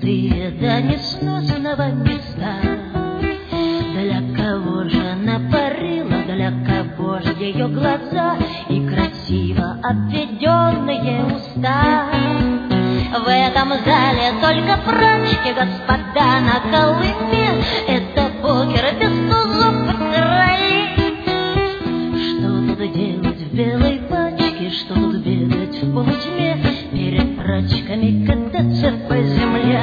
Пустые до несносного места. Для кого же она парила, для кого же ее глаза и красиво обведенные уста? В этом зале только прачки, господа, на Колыме. Это покер без тузов и троллей. Что тут делать в белой пачке, что тут бегать в полутьме, перед прачками кататься по земле?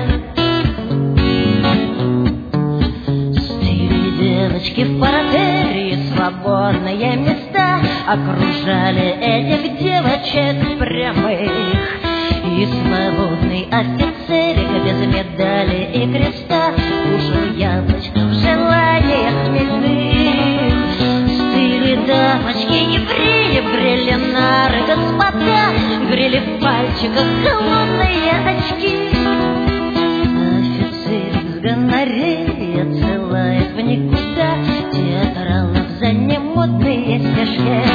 Стыли девочки в партере, свободные места окружали этих девочек прямых. И свободный офицерик без медали и креста кушал яблочко в желаниях хмельных. Стыли дамочки евреи, грели нары господа, грели в пальчиках холодные очки. Офицерик с гонореей отсылает в никуда театралов за немодные стежки.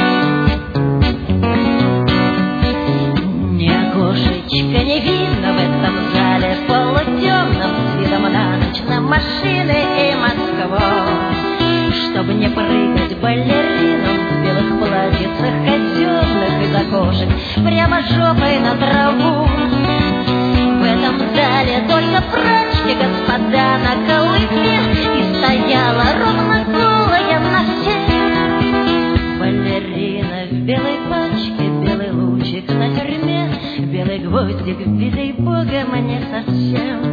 Не видно в этом зале полутемном, с видом на ночь на машины и Москву. Чтобы не прыгать балеринам в белых платьицах казенных из окошек прямо жопой на траву. В этом зале только прачки, господа, на Колыме. И стояла ровно голая на всех. Балерина в белой пачке, белый лучик на тюрьме, белый гвоздик в виде Бога мне совсем.